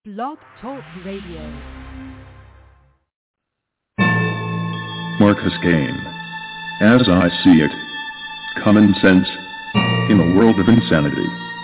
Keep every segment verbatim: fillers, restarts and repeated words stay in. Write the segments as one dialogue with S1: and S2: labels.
S1: Blog Talk Radio.
S2: Marcus Kane. As I see it, common sense in a world of insanity.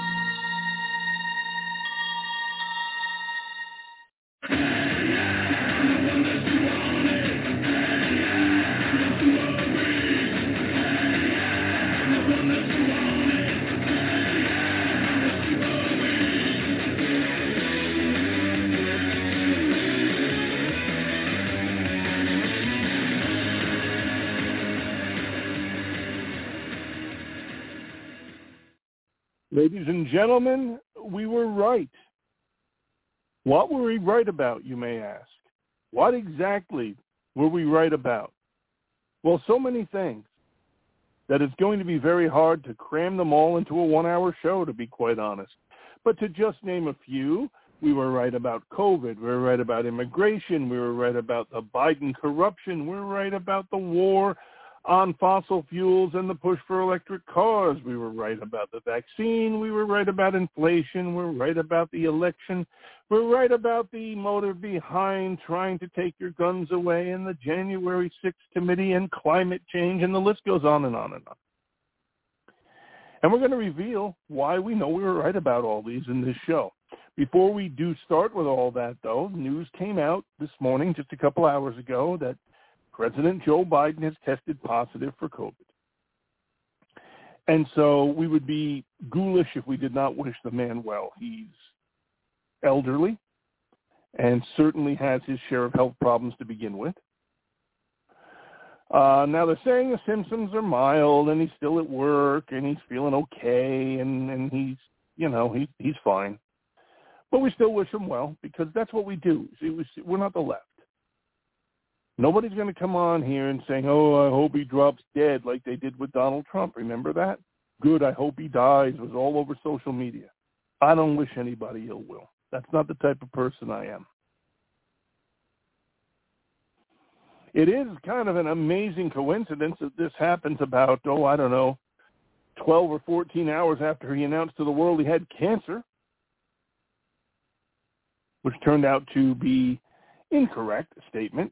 S3: Ladies and gentlemen, we were right. What were we right about, you may ask? What exactly were we right about? Well, so many things that it's going to be very hard to cram them all into a one-hour show, to be quite honest. But to just name a few, we were right about COVID. We were right about immigration. We were right about the Biden corruption. We were right about the war on fossil fuels and the push for electric cars. We were right about the vaccine. We were right about inflation. We were right about the election. We were right about the motive behind trying to take your guns away and the January sixth committee and climate change, and the list goes on and on and on. And we're going to reveal why we know we were right about all these in this show. Before we do start with all that, though, news came out this morning, just a couple hours ago, that President Joe Biden has tested positive for COVID. And so we would be ghoulish if we did not wish the man well. He's elderly and certainly has his share of health problems to begin with. Uh, now they're saying the symptoms are mild and he's still at work and he's feeling okay and, and he's, you know, he, he's fine. But we still wish him well because that's what we do. See, we're not the left. Nobody's going to come on here and saying, oh, I hope he drops dead like they did with Donald Trump. Remember that? Good, I hope he dies. It was all over social media. I don't wish anybody ill will. That's not the type of person I am. It is kind of an amazing coincidence that this happens about, oh, I don't know, twelve or fourteen hours after he announced to the world he had cancer, which turned out to be incorrect statement.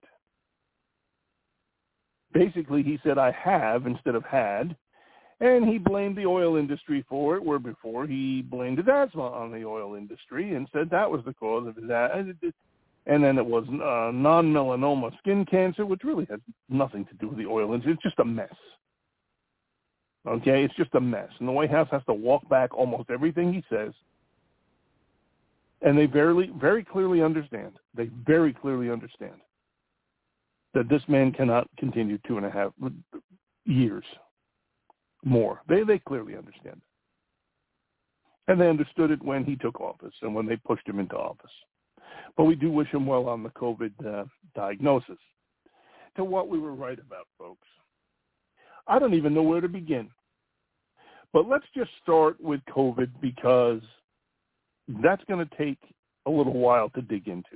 S3: Basically, he said, I have instead of had, and he blamed the oil industry for it, where before he blamed his asthma on the oil industry and said that was the cause of his asthma. And then it was uh, non-melanoma skin cancer, which really has nothing to do with the oil industry. It's just a mess. Okay, it's just a mess. And the White House has to walk back almost everything he says. And they very, very clearly understand. They very clearly understand that this man cannot continue two and a half years more. They they clearly understand it. And they understood it when he took office and when they pushed him into office. But we do wish him well on the COVID uh, diagnosis. To what we were right about, folks. I don't even know where to begin. But let's just start with COVID because that's going to take a little while to dig into.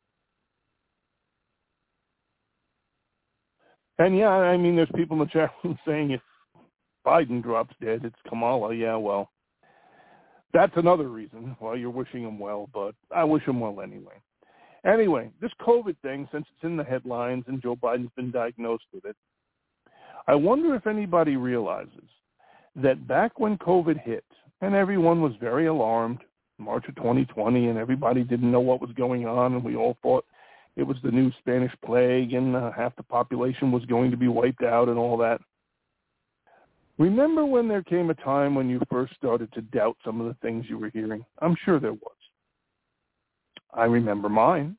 S3: And, yeah, I mean, there's people in the chat room saying if Biden drops dead, it's Kamala. Yeah, well, that's another reason why you're wishing him well, but I wish him well anyway. Anyway, this COVID thing, since it's in the headlines and Joe Biden's been diagnosed with it, I wonder if anybody realizes that back when COVID hit and everyone was very alarmed, March of twenty twenty, and everybody didn't know what was going on, and we all thought it was the new Spanish plague and uh, half the population was going to be wiped out and all that. Remember when there came a time when you first started to doubt some of the things you were hearing? I'm sure there was. I remember mine.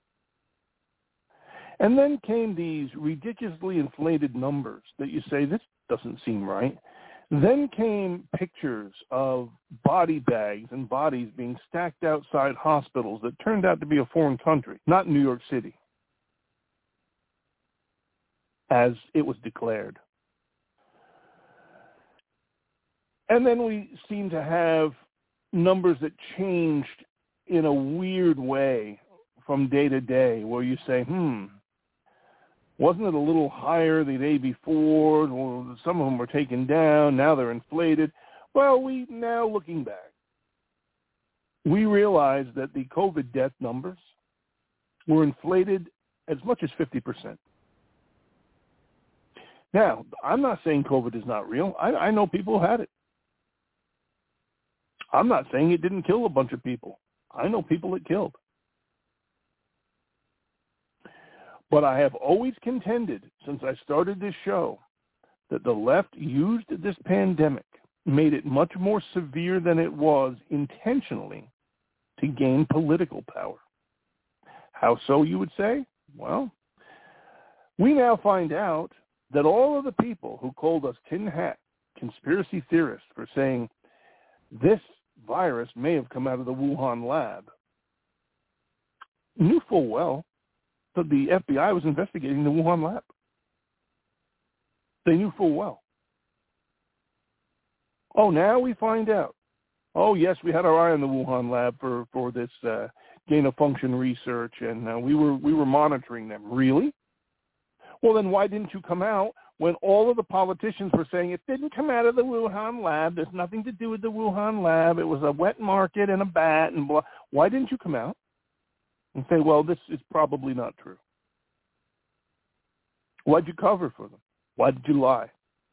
S3: And then came these ridiculously inflated numbers that you say, this doesn't seem right. Then came pictures of body bags and bodies being stacked outside hospitals that turned out to be a foreign country, not New York City, as it was declared. And then we seem to have numbers that changed in a weird way from day to day, where you say, hmm, wasn't it a little higher the day before? Well, some of them were taken down. Now they're inflated. Well, we now looking back, we realized that the COVID death numbers were inflated as much as fifty percent. Now, I'm not saying COVID is not real. I, I know people who had it. I'm not saying it didn't kill a bunch of people. I know people it killed. But I have always contended since I started this show that the left used this pandemic, made it much more severe than it was intentionally to gain political power. How so, you would say? Well, we now find out that all of the people who called us tin hat conspiracy theorists for saying this virus may have come out of the Wuhan lab knew full well that the F B I was investigating the Wuhan lab. They knew full well. Oh, now we find out. Oh, yes, we had our eye on the Wuhan lab for, for this uh, gain-of-function research, and uh, we were we were monitoring them. Really? Well, then why didn't you come out when all of the politicians were saying it didn't come out of the Wuhan lab, there's nothing to do with the Wuhan lab, it was a wet market and a bat and blah. Why didn't you come out and say, well, this is probably not true? Why'd you cover for them? Why did you lie?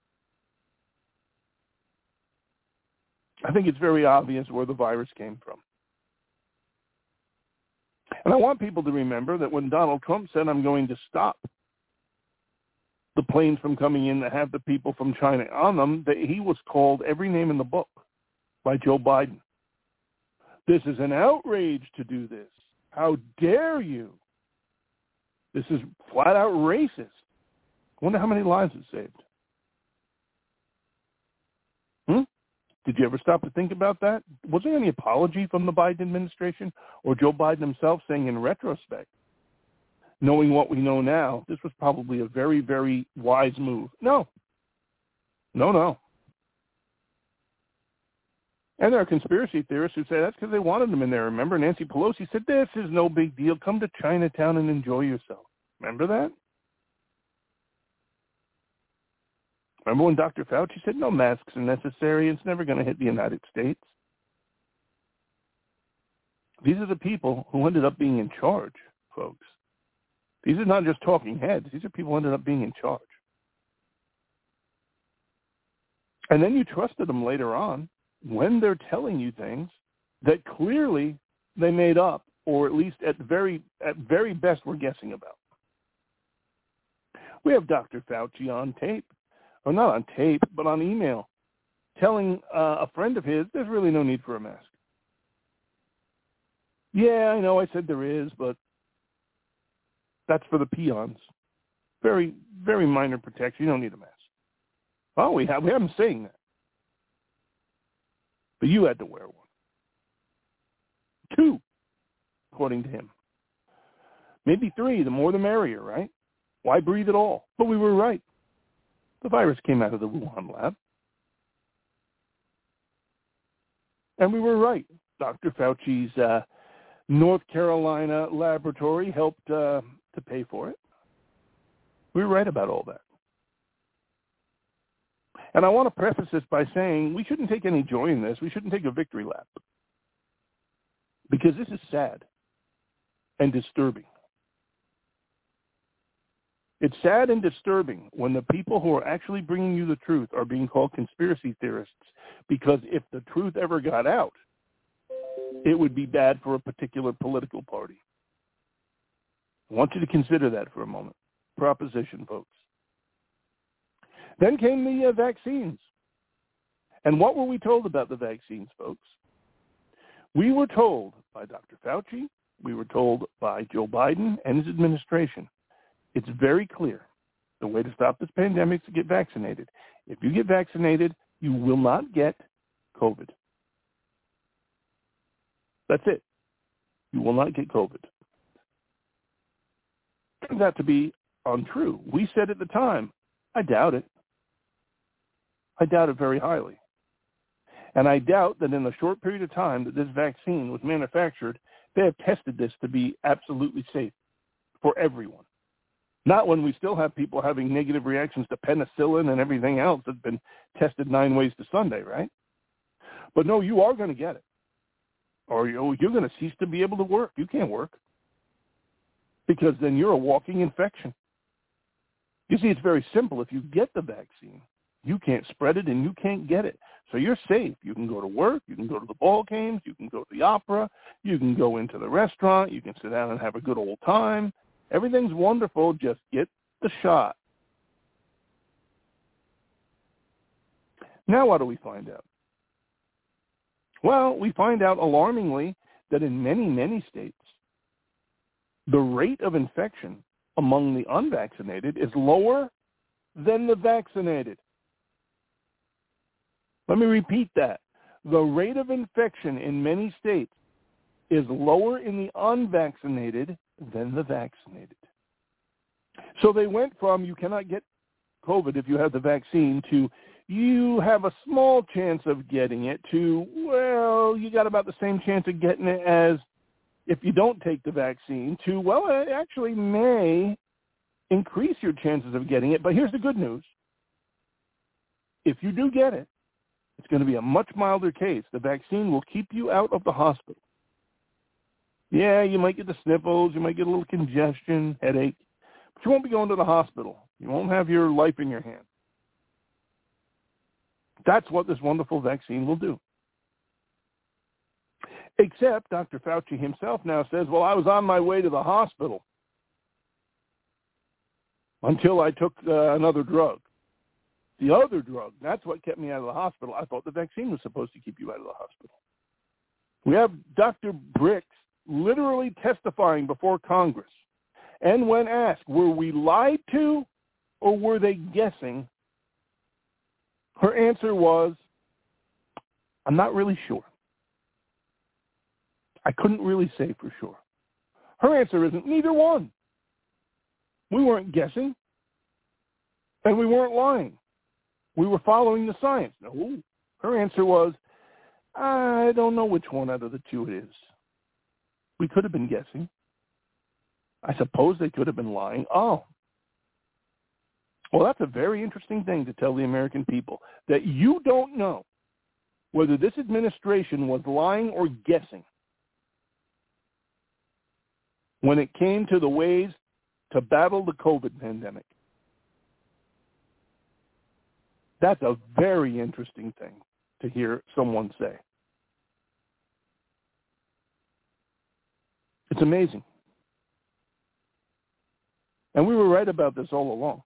S3: I think it's very obvious where the virus came from. And I want people to remember that when Donald Trump said, I'm going to stop the planes from coming in that have the people from China on them, that he was called every name in the book by Joe Biden. This is an outrage to do this. How dare you? This is flat out racist. I wonder how many lives it saved. Hmm? Did you ever stop to think about that? Was there any apology from the Biden administration or Joe Biden himself saying in retrospect, knowing what we know now, this was probably a very, very wise move? No. No, no. And there are conspiracy theorists who say that's because they wanted them in there. Remember, Nancy Pelosi said, this is no big deal. Come to Chinatown and enjoy yourself. Remember that? Remember when Doctor Fauci said no masks are necessary, it's never going to hit the United States? These are the people who ended up being in charge, folks. These are not just talking heads. These are people who ended up being in charge. And then you trusted them later on when they're telling you things that clearly they made up, or at least at very at very best we're guessing about. We have Doctor Fauci on tape. Or not on tape, but on email, telling uh, a friend of his, there's really no need for a mask. Yeah, I know I said there is, but that's for the peons. Very, very minor protection. You don't need a mask. Oh, we have, we have him saying that. But you had to wear one. Two, according to him. Maybe three, the more the merrier, right? Why breathe at all? But we were right. The virus came out of the Wuhan lab. And we were right. Doctor Fauci's uh, North Carolina laboratory helped uh, to pay for it. We were right about all that. And I want to preface this by saying we shouldn't take any joy in this. We shouldn't take a victory lap. Because this is sad and disturbing. It's sad and disturbing when the people who are actually bringing you the truth are being called conspiracy theorists, because if the truth ever got out, it would be bad for a particular political party. I want you to consider that for a moment. Proposition, folks. Then came the uh, vaccines. And what were we told about the vaccines, folks? We were told by Doctor Fauci, we were told by Joe Biden and his administration, it's very clear. The way to stop this pandemic is to get vaccinated. If you get vaccinated, you will not get COVID. That's it. You will not get COVID. Turns out to be untrue. We said at the time, I doubt it. I doubt it very highly. And I doubt that in the short period of time that this vaccine was manufactured, they have tested this to be absolutely safe for everyone. Not when we still have people having negative reactions to penicillin and everything else that's been tested nine ways to Sunday, right? But no, you are going to get it. or you're going to cease to be able to work. You can't work because then you're a walking infection. You see, it's very simple. If you get the vaccine, you can't spread it and you can't get it. So you're safe. You can go to work. You can go to the ball games. You can go to the opera. You can go into the restaurant. You can sit down and have a good old time. Everything's wonderful. Just get the shot. Now what do we find out? Well, we find out alarmingly that in many, many states, the rate of infection among the unvaccinated is lower than the vaccinated. Let me repeat that. The rate of infection in many states is lower in the unvaccinated than the vaccinated. So they went from you cannot get COVID if you have the vaccine to you have a small chance of getting it to, well, you got about the same chance of getting it as if you don't take the vaccine to, well, it actually may increase your chances of getting it. But here's the good news. If you do get it, it's going to be a much milder case. The vaccine will keep you out of the hospital. Yeah, you might get the sniffles, you might get a little congestion, headache, but you won't be going to the hospital. You won't have your life in your hand. That's what this wonderful vaccine will do. Except Doctor Fauci himself now says, well, I was on my way to the hospital until I took uh, another drug. The other drug, that's what kept me out of the hospital. I thought the vaccine was supposed to keep you out of the hospital. We have Doctor Birx literally testifying before Congress. And when asked, were we lied to or were they guessing? Her answer was, I'm not really sure. I couldn't really say for sure. Her answer isn't neither one. We weren't guessing, and we weren't lying. We were following the science. No, her answer was, I don't know which one out of the two it is. We could have been guessing. I suppose they could have been lying. Oh. Well, that's a very interesting thing to tell the American people, that you don't know whether this administration was lying or guessing when it came to the ways to battle the COVID pandemic. That's a very interesting thing to hear someone say. It's amazing. And we were right about this all along.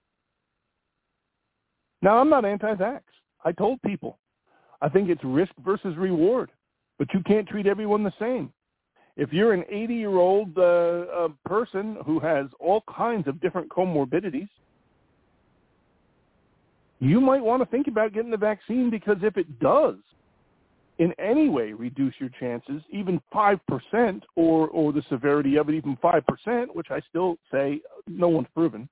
S3: Now, I'm not anti-vax. I told people, I think it's risk versus reward, but you can't treat everyone the same. If you're an eighty-year-old uh, uh, person who has all kinds of different comorbidities, you might want to think about getting the vaccine, because if it does in any way reduce your chances, even five percent, or, or the severity of it even five percent, which I still say no one's proven,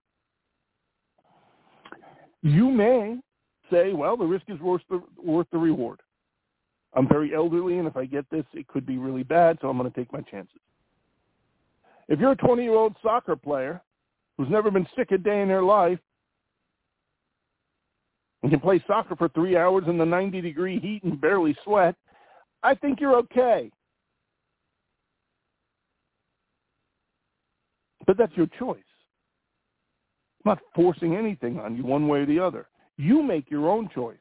S3: you may say, well, the risk is worth the, worth the reward. I'm very elderly, and if I get this, it could be really bad, so I'm going to take my chances. If you're a twenty-year-old soccer player who's never been sick a day in their life and can play soccer for three hours in the ninety-degree heat and barely sweat, I think you're okay. But that's your choice. I'm not forcing anything on you one way or the other. You make your own choice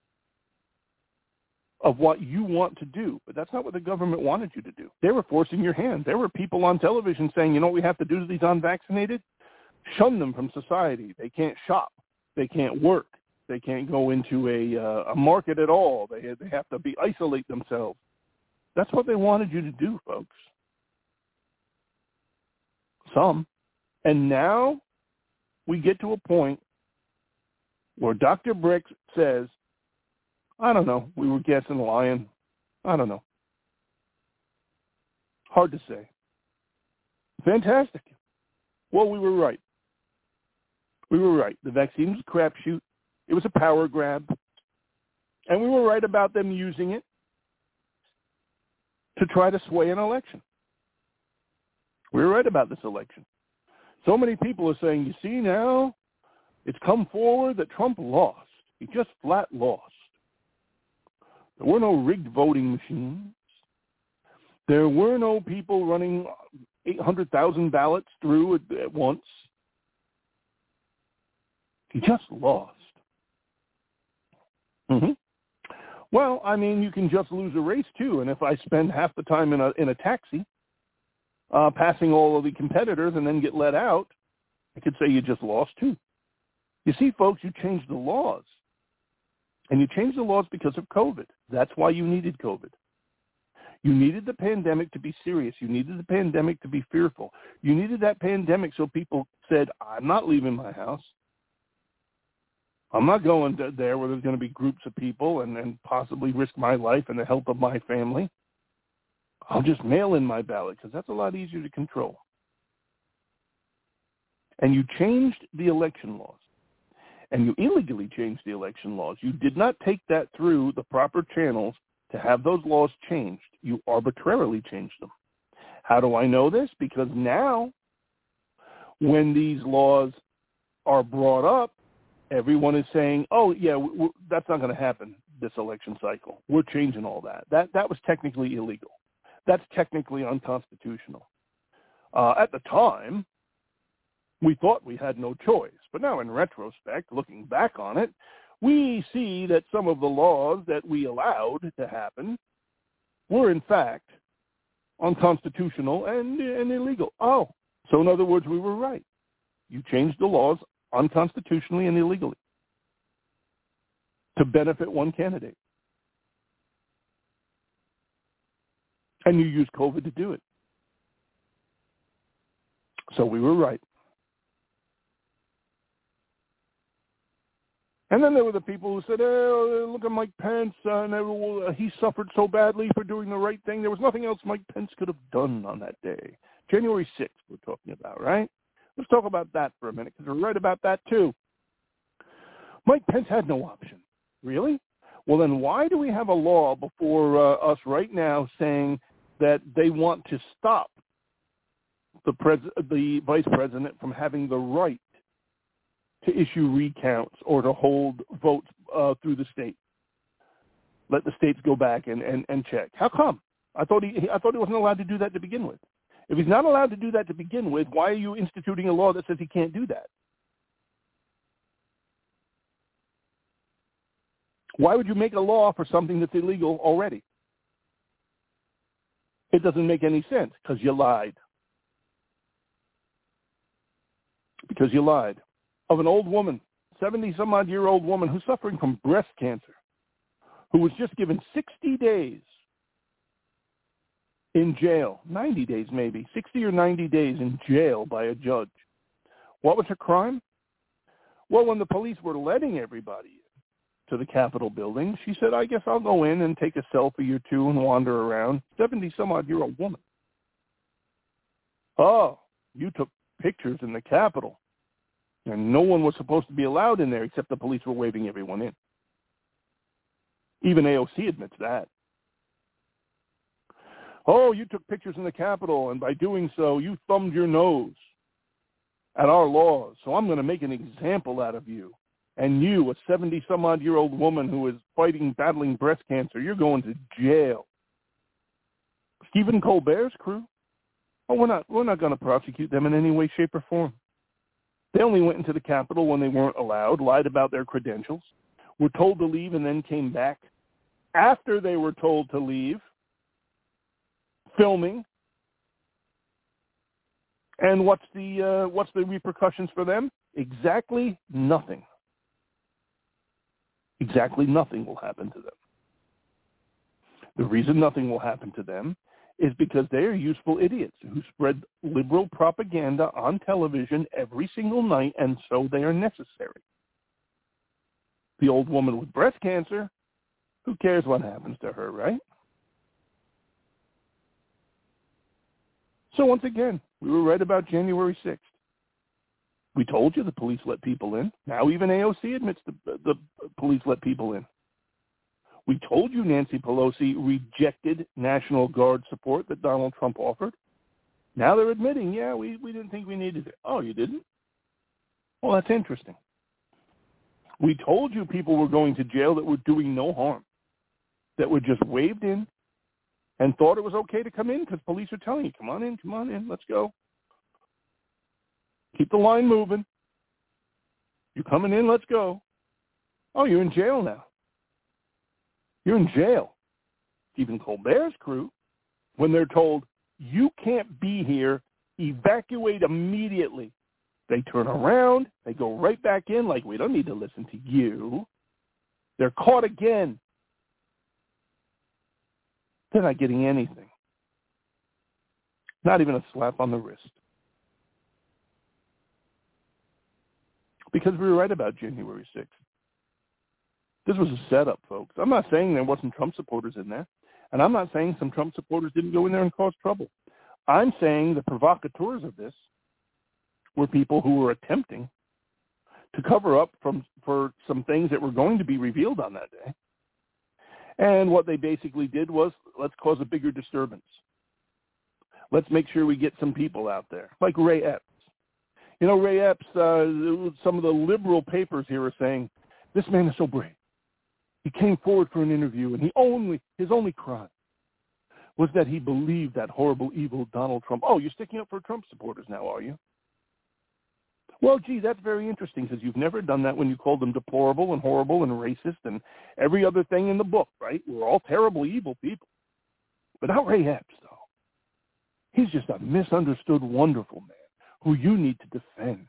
S3: of what you want to do, but that's not what the government wanted you to do. They were forcing your hand. There were people on television saying, you know what we have to do to these unvaccinated? Shun them from society. They can't shop. They can't work. They can't go into a, uh, a market at all. They, they have to be isolate themselves. That's what they wanted you to do, folks. Some. And now we get to a point where Doctor Birx says, I don't know, we were guessing, lying. I don't know. Hard to say. Fantastic. Well, we were right. We were right. The vaccine was a crapshoot. It was a power grab. And we were right about them using it to try to sway an election. We were right about this election. So many people are saying, you see now, it's come forward that Trump lost. He just flat lost. There were no rigged voting machines. There were no people running eight hundred thousand ballots through at, at once. He just lost. Mm-hmm. Well, I mean, you can just lose a race, too. And if I spend half the time in a in a taxi, uh, passing all of the competitors and then get let out, I could say you just lost, too. You see, folks, you changed the laws. And you changed the laws because of COVID. That's why you needed COVID. You needed the pandemic to be serious. You needed the pandemic to be fearful. You needed that pandemic so people said, I'm not leaving my house. I'm not going to there where there's going to be groups of people and, and possibly risk my life and the health of my family. I'll just mail in my ballot because that's a lot easier to control. And you changed the election laws. And you illegally changed the election laws. You did not take that through the proper channels to have those laws changed. You arbitrarily changed them. How do I know this? Because now, when these laws are brought up, everyone is saying, oh, yeah, w- w- that's not going to happen this election cycle. We're changing all that. That that was technically illegal. That's technically unconstitutional. Uh, at the time, we thought we had no choice. But now in retrospect, looking back on it, we see that some of the laws that we allowed to happen were in fact unconstitutional and, and illegal. Oh, so in other words, we were right. You changed the laws unconstitutionally and illegally to benefit one candidate. And you used COVID to do it. So we were right. And then there were the people who said, oh, look at Mike Pence, uh, and uh, he suffered so badly for doing the right thing. There was nothing else Mike Pence could have done on that day. January sixth we're talking about, right? Let's talk about that for a minute, because we're right about that too. Mike Pence had no option. Really? Well, then why do we have a law before uh, us right now saying that they want to stop the, pres- the vice president from having the right to issue recounts or to hold votes uh, through the state? Let the states go back and, and, and check. How come? I thought he I thought he wasn't allowed to do that to begin with. If he's not allowed to do that to begin with, why are you instituting a law that says he can't do that? Why would you make a law for something that's illegal already? It doesn't make any sense because you lied. Because you lied. Of an old woman, seventy-some-odd-year-old woman who's suffering from breast cancer, who was just given sixty days in jail, ninety days maybe, sixty or ninety days in jail by a judge. What was her crime? Well, when the police were letting everybody in to the Capitol building, she said, I guess I'll go in and take a selfie or two and wander around. seventy-some-odd-year-old woman. Oh, you took pictures in the Capitol. And no one was supposed to be allowed in there except the police were waving everyone in. Even A O C admits that. Oh, you took pictures in the Capitol, and by doing so, you thumbed your nose at our laws. So I'm going to make an example out of you. And you, a seventy-some-odd-year-old woman who is fighting, battling breast cancer, you're going to jail. Stephen Colbert's crew? Oh, we're not, we're not going to prosecute them in any way, shape, or form. They only went into the Capitol when they weren't allowed, lied about their credentials, were told to leave, and then came back after they were told to leave, filming. And what's the uh, what's the repercussions for them? Exactly nothing. Exactly nothing will happen to them. The reason nothing will happen to them is because they are useful idiots who spread liberal propaganda on television every single night, and so they are necessary. The old woman with breast cancer, who cares what happens to her, right? So once again, we were right about January sixth. We told you the police let people in. Now even A O C admits the, the police let people in. We told you Nancy Pelosi rejected National Guard support that Donald Trump offered. Now they're admitting, yeah, we, we didn't think we needed it. Oh, you didn't? Well, that's interesting. We told you people were going to jail that were doing no harm, that were just waved in and thought it was okay to come in because police are telling you, come on in, come on in, let's go. Keep the line moving. You're coming in, let's go. Oh, you're in jail now. You're in jail. Stephen Colbert's crew, when they're told, you can't be here, evacuate immediately. They turn around, they go right back in like, we don't need to listen to you. They're caught again. They're not getting anything. Not even a slap on the wrist. Because we were right about January sixth. This was a setup, folks. I'm not saying there wasn't Trump supporters in there. And I'm not saying some Trump supporters didn't go in there and cause trouble. I'm saying the provocateurs of this were people who were attempting to cover up from for some things that were going to be revealed on that day. And what they basically did was, let's cause a bigger disturbance. Let's make sure we get some people out there, like Ray Epps. You know, Ray Epps, uh, some of the liberal papers here are saying, this man is so brave. He came forward for an interview, and he only his only crime was that he believed that horrible, evil Donald Trump. Oh, you're sticking up for Trump supporters now, are you? Well, gee, that's very interesting, because you've never done that when you called them deplorable and horrible and racist and every other thing in the book, right? We're all terrible, evil people. But not Ray Epps, though. He's just a misunderstood, wonderful man who you need to defend.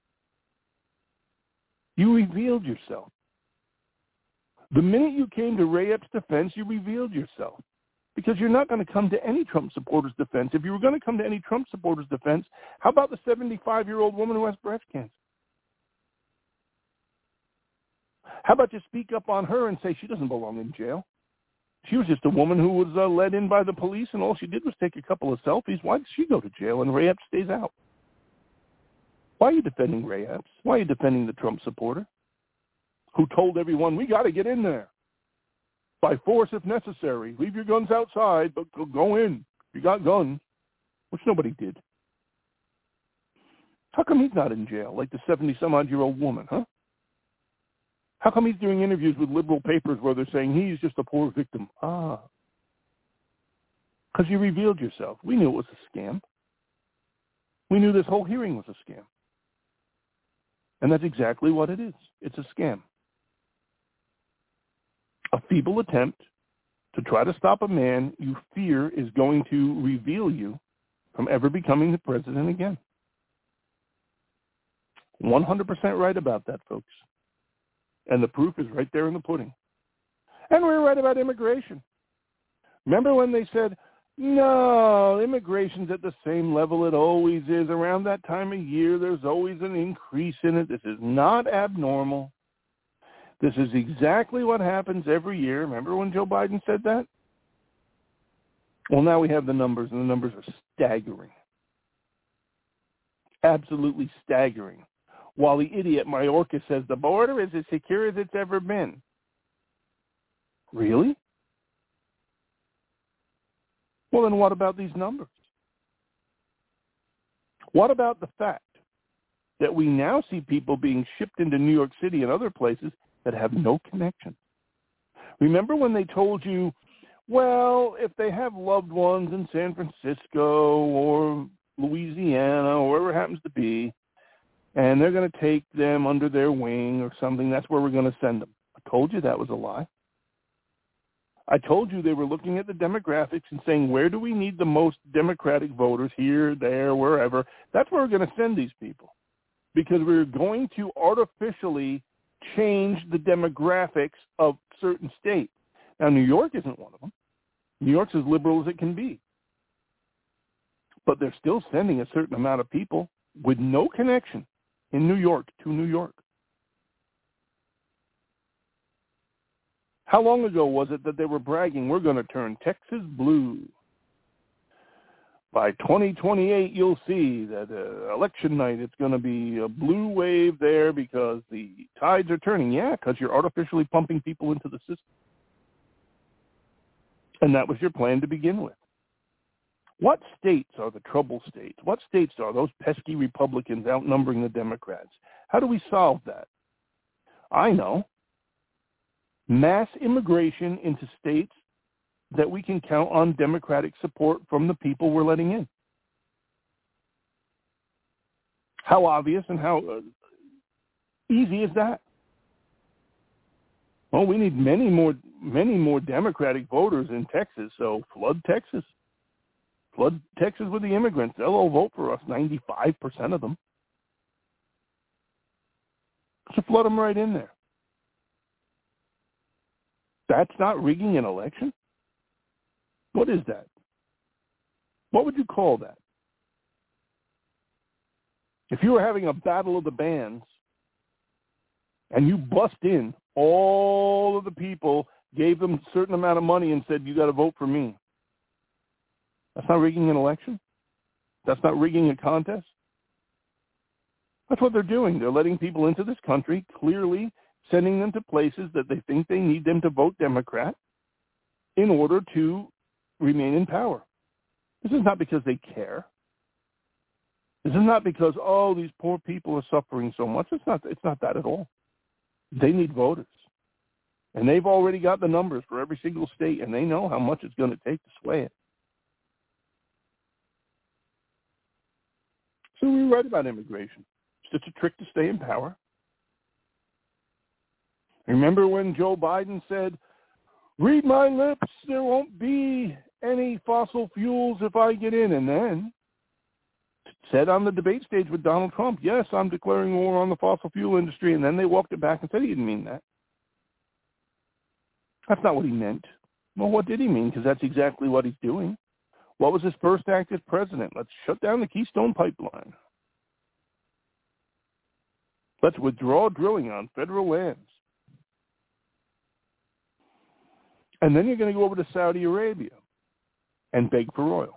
S3: You revealed yourself. The minute you came to Ray Epps' defense, you revealed yourself. Because you're not going to come to any Trump supporters' defense. If you were going to come to any Trump supporters' defense, how about the seventy-five-year-old woman who has breast cancer? How about you speak up on her and say she doesn't belong in jail? She was just a woman who was uh, led in by the police, and all she did was take a couple of selfies. Why did she go to jail and Ray Epps stays out? Why are you defending Ray Epps? Why are you defending the Trump supporter who told everyone, we got to get in there by force if necessary. Leave your guns outside, but go in. You got guns, which nobody did. How come he's not in jail like the seventy-some-odd-year-old woman, huh? How come he's doing interviews with liberal papers where they're saying he's just a poor victim? Ah. Because you revealed yourself. We knew it was a scam. We knew this whole hearing was a scam. And that's exactly what it is. It's a scam. A feeble attempt to try to stop a man you fear is going to reveal you from ever becoming the president again. one hundred percent right about that, folks. And the proof is right there in the pudding. And we're right about immigration. Remember when they said, no, immigration's at the same level it always is. Around that time of year, there's always an increase in it. This is not abnormal. This is exactly what happens every year. Remember when Joe Biden said that? Well, now we have the numbers, and the numbers are staggering. Absolutely staggering. While the idiot Mayorkas says the border is as secure as it's ever been. Really? Well, then what about these numbers? What about the fact that we now see people being shipped into New York City and other places that have no connection? Remember when they told you, well, if they have loved ones in San Francisco or Louisiana or wherever it happens to be, and they're going to take them under their wing or something, that's where we're going to send them. I told you that was a lie. I told you they were looking at the demographics and saying, where do we need the most Democratic voters, here, there, wherever? That's where we're going to send these people, because we're going to artificially change the demographics of certain states. Now, New York isn't one of them. New York's as liberal as it can be. But they're still sending a certain amount of people with no connection in New York to New York. How long ago was it that they were bragging, we're going to turn Texas blue? By twenty twenty-eight, you'll see that uh, election night, it's going to be a blue wave there because the tides are turning. Yeah, because you're artificially pumping people into the system. And that was your plan to begin with. What states are the trouble states? What states are those pesky Republicans outnumbering the Democrats? How do we solve that? I know. Mass immigration into states that we can count on Democratic support from the people we're letting in? How obvious and how uh, easy is that? Well, we need many more, many more Democratic voters in Texas, so flood Texas. Flood Texas with the immigrants. They'll all vote for us, ninety-five percent of them. So flood them right in there. That's not rigging an election? What is that? What would you call that? If you were having a battle of the bands and you bust in, all of the people gave them a certain amount of money and said, you got to vote for me. That's not rigging an election? That's not rigging a contest? That's what they're doing. They're letting people into this country, clearly sending them to places that they think they need them to vote Democrat in order to remain in power. This is not because they care. This is not because, oh, these poor people are suffering so much. It's not, it's not that at all. They need voters. And they've already got the numbers for every single state, and they know how much it's going to take to sway it. So we were right about immigration. It's just a trick to stay in power. Remember when Joe Biden said, read my lips, there won't be any fossil fuels if I get in, and then said on the debate stage with Donald Trump, yes, I'm declaring war on the fossil fuel industry, and then they walked it back and said he didn't mean that. That's not what he meant. Well, what did he mean? Because that's exactly what he's doing. What was his first act as president? Let's shut down the Keystone Pipeline. Let's withdraw drilling on federal lands. And then you're going to go over to Saudi Arabia and beg for oil.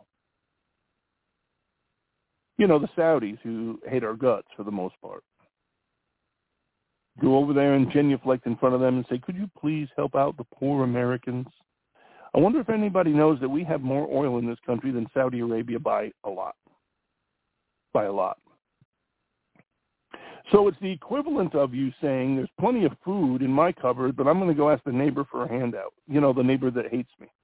S3: You know, the Saudis who hate our guts for the most part. Go over there and genuflect in front of them and say, could you please help out the poor Americans? I wonder if anybody knows that we have more oil in this country than Saudi Arabia by a lot. By a lot. So it's the equivalent of you saying, there's plenty of food in my cupboard, but I'm going to go ask the neighbor for a handout. You know, the neighbor that hates me.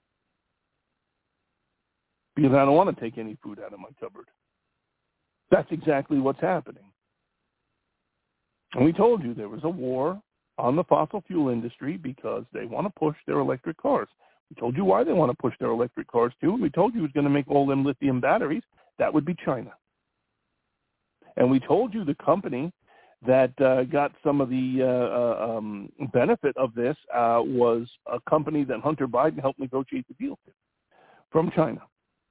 S3: Because I don't want to take any food out of my cupboard. That's exactly what's happening. And we told you there was a war on the fossil fuel industry because they want to push their electric cars. We told you why they want to push their electric cars too. We told you it was going to make all them lithium batteries. That would be China. And we told you the company that uh, got some of the uh, uh, um, benefit of this uh, was a company that Hunter Biden helped negotiate the deal with from China.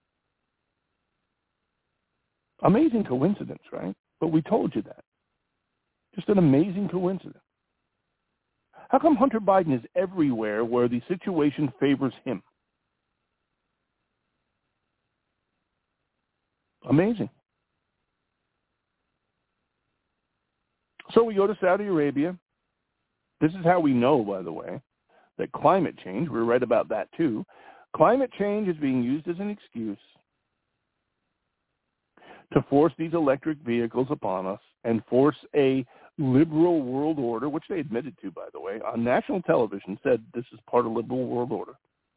S3: Amazing coincidence, right? But we told you that. Just an amazing coincidence. How come Hunter Biden is everywhere where the situation favors him? Amazing. So we go to Saudi Arabia. This is how we know, by the way, that climate change, we're right about that too, climate change is being used as an excuse to force these electric vehicles upon us and force a liberal world order, which they admitted to, by the way, on national television, said this is part of liberal world order.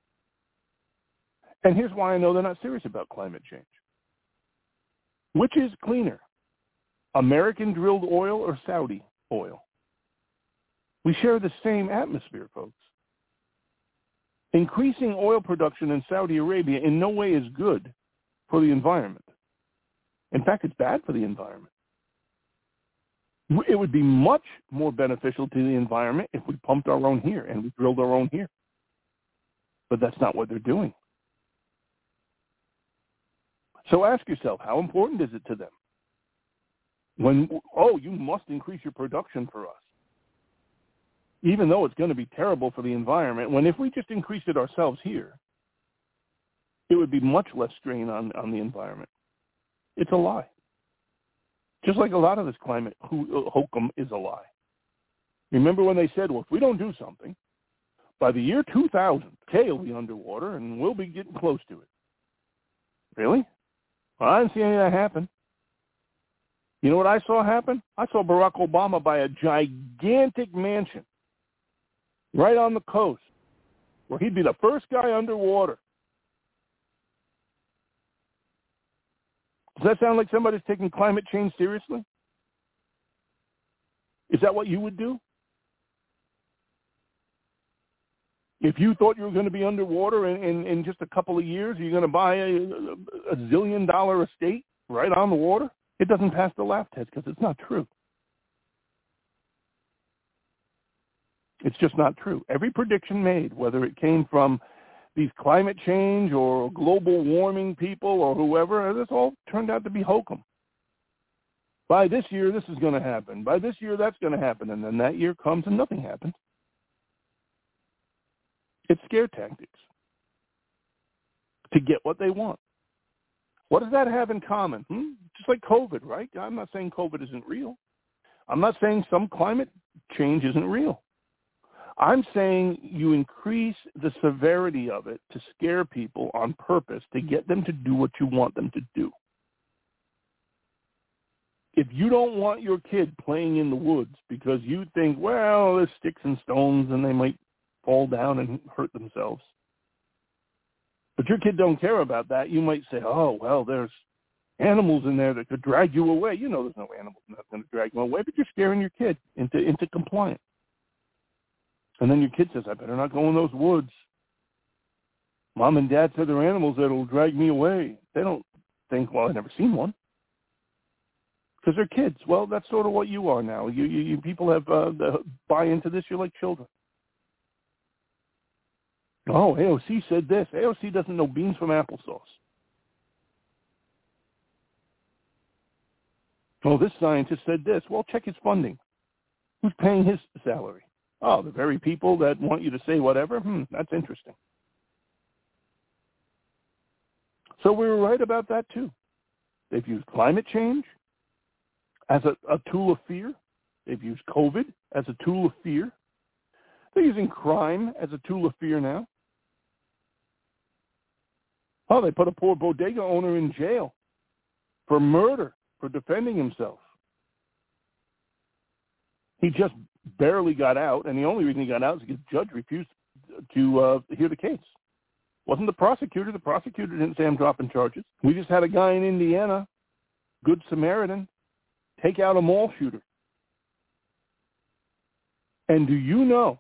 S3: And here's why I know they're not serious about climate change. Which is cleaner, American drilled oil or Saudi oil? We share the same atmosphere, folks. Increasing oil production in Saudi Arabia in no way is good for the environment. In fact, it's bad for the environment. It would be much more beneficial to the environment if we pumped our own here and we drilled our own here. But that's not what they're doing. So ask yourself, how important is it to them? When, oh, you must increase your production for us. Even though it's going to be terrible for the environment, when if we just increased it ourselves here, it would be much less strain on, on the environment. It's a lie. Just like a lot of this climate hokum is a lie. Remember when they said, well, if we don't do something, by the year two thousand, K will be underwater and we'll be getting close to it. Really? Well, I didn't see any of that happen. You know what I saw happen? I saw Barack Obama buy a gigantic mansion right on the coast where he'd be the first guy underwater. Does that sound like somebody's taking climate change seriously? Is that what you would do? If you thought you were going to be underwater in, in, in just a couple of years, you're going to buy a, a zillion dollar estate right on the water? It doesn't pass the laugh test because it's not true. It's just not true. Every prediction made, whether it came from these climate change or global warming people or whoever, this all turned out to be hokum. By this year, this is going to happen. By this year, that's going to happen. And then that year comes and nothing happens. It's scare tactics to get what they want. What does that have in common? Hmm? Just like COVID, right? I'm not saying COVID isn't real. I'm not saying some climate change isn't real. I'm saying you increase the severity of it to scare people on purpose to get them to do what you want them to do. If you don't want your kid playing in the woods because you think, well, there's sticks and stones and they might fall down and hurt themselves, but your kid don't care about that, you might say, oh, well, there's animals in there that could drag you away. You know there's no animals that's going to drag you away, but you're scaring your kid into, into compliance. And then your kid says, I better not go in those woods. Mom and Dad said there are animals that will drag me away. They don't think, well, I've never seen one. Because they're kids. Well, that's sort of what you are now. You, you, you people have uh, the, buy into this. You're like children. Oh, A O C said this. A O C doesn't know beans from applesauce. Oh, this scientist said this. Well, check his funding. Who's paying his salary? Oh, the very people that want you to say whatever? Hmm, that's interesting. So we were right about that, too. They've used climate change as a, a tool of fear. They've used COVID as a tool of fear. They're using crime as a tool of fear now. Oh, they put a poor bodega owner in jail for murder, for defending himself. He just barely got out, and the only reason he got out is because the judge refused to uh, hear the case. Wasn't the prosecutor. The prosecutor didn't say I'm dropping charges. We just had a guy in Indiana, Good Samaritan, take out a mall shooter. And do you know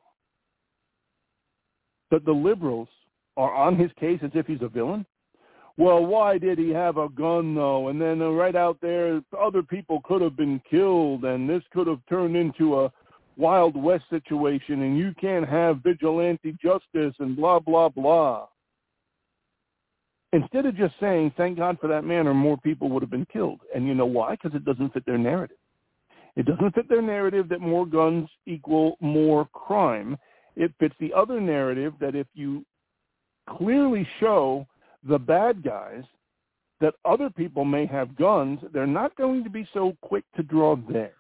S3: that the liberals are on his case as if he's a villain? Well, why did he have a gun, though? And then uh, right out there, other people could have been killed, and this could have turned into a Wild West situation, and you can't have vigilante justice and blah, blah, blah. Instead of just saying, thank God for that man, or more people would have been killed. And you know why? Because it doesn't fit their narrative. It doesn't fit their narrative that more guns equal more crime. It fits the other narrative that if you clearly show the bad guys that other people may have guns, they're not going to be so quick to draw theirs.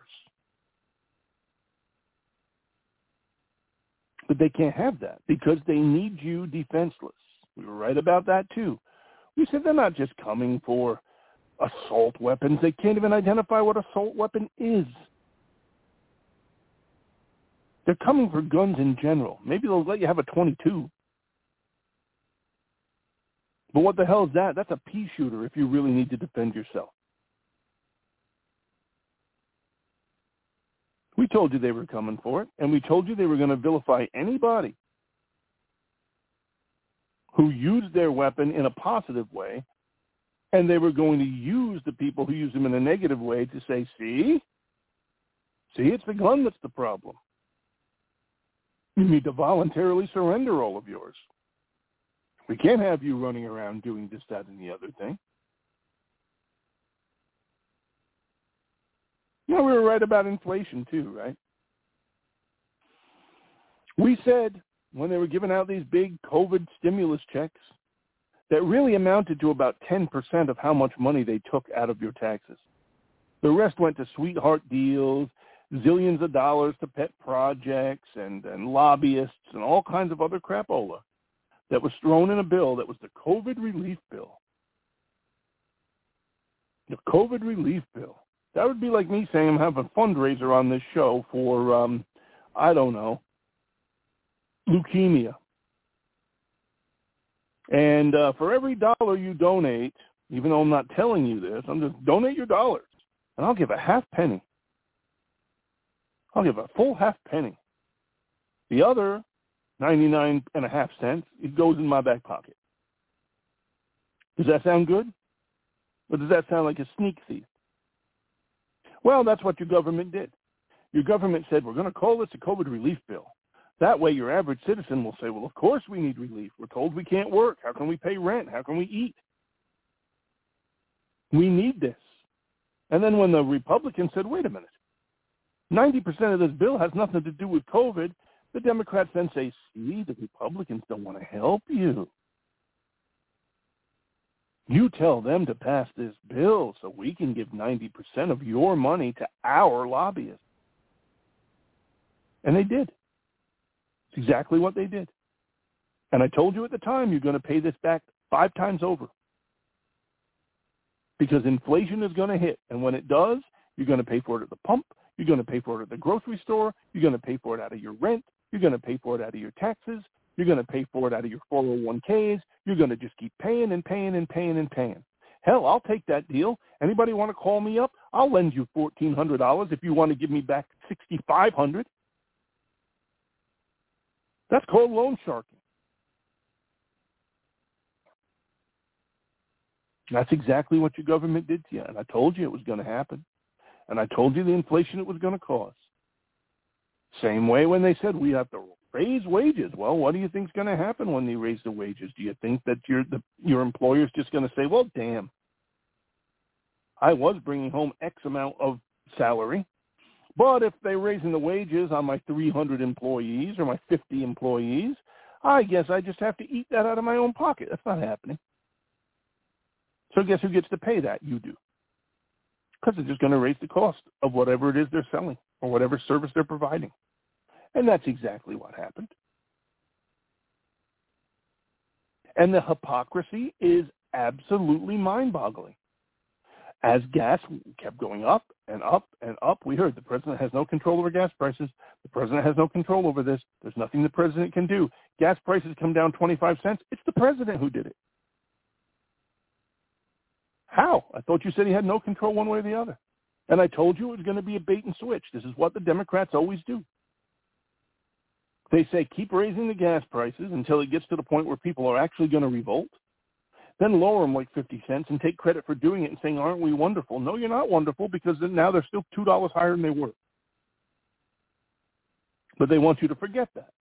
S3: But they can't have that because they need you defenseless. We were right about that too. We said they're not just coming for assault weapons. They can't even identify what assault weapon is. They're coming for guns in general. Maybe they'll let you have a twenty-two. But what the hell is that? That's a pea shooter if you really need to defend yourself. We told you they were coming for it, and we told you they were going to vilify anybody who used their weapon in a positive way, and they were going to use the people who use them in a negative way to say, see? See, it's the gun that's the problem. You need to voluntarily surrender all of yours. We can't have you running around doing this, that, and the other thing. You know, we were right about inflation too, right? We said when they were giving out these big COVID stimulus checks that really amounted to about ten percent of how much money they took out of your taxes. The rest went to sweetheart deals, zillions of dollars to pet projects and, and lobbyists and all kinds of other crapola that was thrown in a bill that was the COVID relief bill. The COVID relief bill. That would be like me saying I'm having a fundraiser on this show for, um, I don't know, leukemia. And uh, for every dollar you donate, even though I'm not telling you this, I'm just donate your dollars, and I'll give a half penny. I'll give a full half penny. The other ninety-nine and a half cents, it goes in my back pocket. Does that sound good? Or does that sound like a sneak thief? Well, that's what your government did. Your government said, we're going to call this a COVID relief bill. That way your average citizen will say, well, of course we need relief. We're told we can't work. How can we pay rent? How can we eat? We need this. And then when the Republicans said, wait a minute, ninety percent of this bill has nothing to do with COVID, the Democrats then say, see, the Republicans don't want to help you. You tell them to pass this bill so we can give ninety percent of your money to our lobbyists. And they did. It's exactly what they did. And I told you at the time, you're going to pay this back five times over. Because inflation is going to hit. And when it does, you're going to pay for it at the pump. You're going to pay for it at the grocery store. You're going to pay for it out of your rent. You're going to pay for it out of your taxes. You're going to pay for it out of your four oh one k's. You're going to just keep paying and paying and paying and paying. Hell, I'll take that deal. Anybody want to call me up? I'll lend you fourteen hundred dollars if you want to give me back six thousand five hundred dollars. That's called loan sharking. That's exactly what your government did to you. And I told you it was going to happen. And I told you the inflation it was going to cause. Same way when they said we have to raise wages. Well, what do you think is going to happen when they raise the wages? Do you think that your the, your employer's just going to say, well, damn, I was bringing home X amount of salary, but if they're raising the wages on my three hundred employees or my fifty employees, I guess I just have to eat that out of my own pocket. That's not happening. So guess who gets to pay that? You do. Because they're just going to raise the cost of whatever it is they're selling or whatever service they're providing. And that's exactly what happened. And the hypocrisy is absolutely mind-boggling. As gas kept going up and up and up, we heard the president has no control over gas prices. The president has no control over this. There's nothing the president can do. Gas prices come down twenty-five cents. It's the president who did it. How? I thought you said he had no control one way or the other. And I told you it was going to be a bait and switch. This is what the Democrats always do. They say keep raising the gas prices until it gets to the point where people are actually going to revolt. Then lower them like fifty cents and take credit for doing it and saying, aren't we wonderful? No, you're not wonderful because now they're still two dollars higher than they were. But they want you to forget that.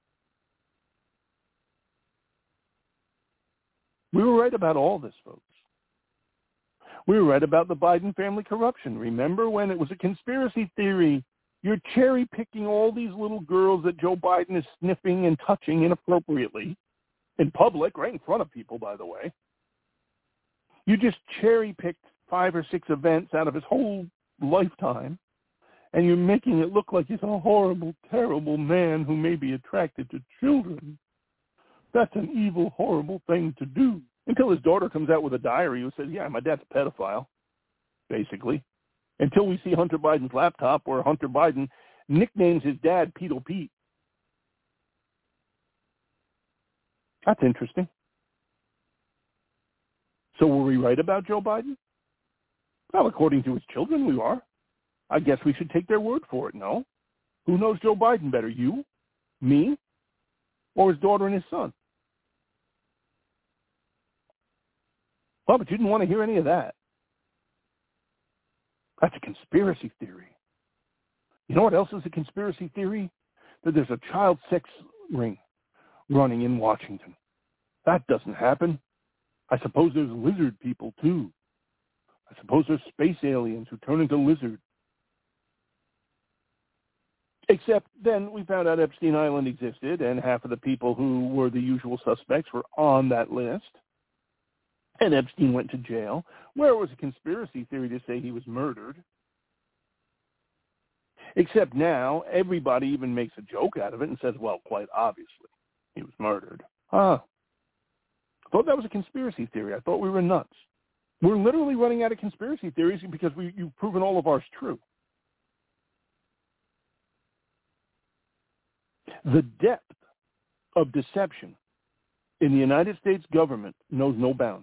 S3: We were right about all this, folks. We were right about the Biden family corruption. Remember when it was a conspiracy theory? You're cherry-picking all these little girls that Joe Biden is sniffing and touching inappropriately in public, right in front of people, by the way. You just cherry-picked five or six events out of his whole lifetime, and you're making it look like he's a horrible, terrible man who may be attracted to children. That's an evil, horrible thing to do. Until his daughter comes out with a diary who says, yeah, my dad's a pedophile, basically. Until we see Hunter Biden's laptop where Hunter Biden nicknames his dad Pedo Pete. That's interesting. So were we right about Joe Biden? Well, according to his children, we are. I guess we should take their word for it, no? Who knows Joe Biden better, you, me, or his daughter and his son? Well, but you didn't want to hear any of that. That's a conspiracy theory. You know what else is a conspiracy theory? That there's a child sex ring running in Washington. That doesn't happen. I suppose there's lizard people, too. I suppose there's space aliens who turn into lizards. Except then we found out Epstein Island existed, and half of the people who were the usual suspects were on that list. And Epstein went to jail, where it was a conspiracy theory to say he was murdered. Except now, everybody even makes a joke out of it and says, well, quite obviously, he was murdered. Ah, I thought that was a conspiracy theory. I thought we were nuts. We're literally running out of conspiracy theories because we, you've proven all of ours true. The depth of deception in the United States government knows no bounds.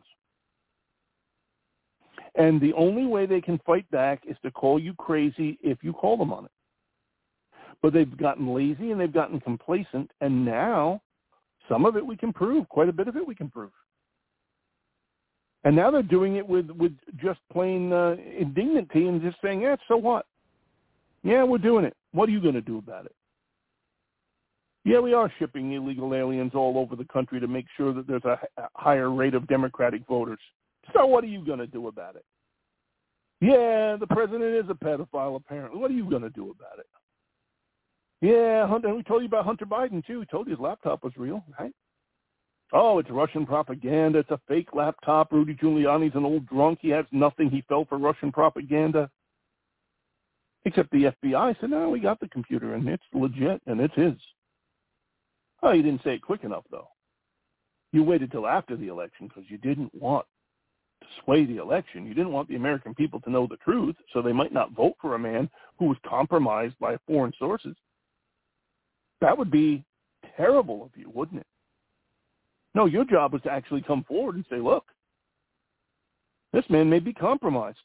S3: And the only way they can fight back is to call you crazy if you call them on it. But they've gotten lazy and they've gotten complacent, and now some of it we can prove, quite a bit of it we can prove. And now they're doing it with, with just plain uh, indignity and just saying, yeah, so what? Yeah, we're doing it. What are you going to do about it? Yeah, we are shipping illegal aliens all over the country to make sure that there's a, a higher rate of Democratic voters. So what are you going to do about it? Yeah, the president is a pedophile, apparently. What are you going to do about it? Yeah, Hunter, we told you about Hunter Biden, too. We told you his laptop was real, right? Oh, it's Russian propaganda. It's a fake laptop. Rudy Giuliani's an old drunk. He has nothing. He fell for Russian propaganda. Except the F B I said, no, we got the computer, and it's legit, and it's his. Oh, you didn't say it quick enough, though. You waited till after the election because you didn't want to sway the election. You didn't want the American people to know the truth, so they might not vote for a man who was compromised by foreign sources. That would be terrible of you, wouldn't it? No, your job was to actually come forward and say, look, this man may be compromised.